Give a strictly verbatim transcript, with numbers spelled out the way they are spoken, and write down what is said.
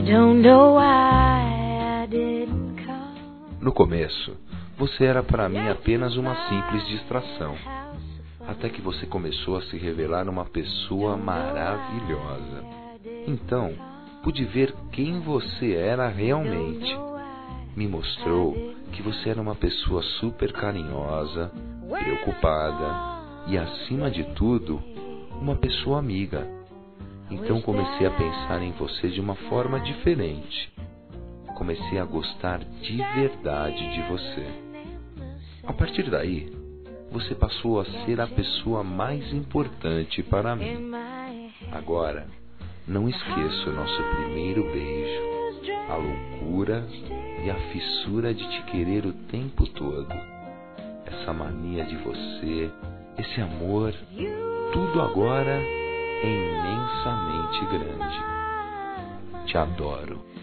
don't know why I didn't come. No começo, você era para mim apenas uma simples distração, até que você começou a se revelar uma pessoa maravilhosa. Então, pude ver quem você era realmente. Me mostrou que você era uma pessoa super carinhosa, preocupada e, acima de tudo, uma pessoa amiga. Então comecei a pensar em você de uma forma diferente. Comecei a gostar de verdade de você. A partir daí, você passou a ser a pessoa mais importante para mim. Agora, não esqueça o nosso primeiro beijo, a loucura e a fissura de te querer o tempo todo. Essa mania de você, esse amor, tudo agora é imensamente grande. Te adoro.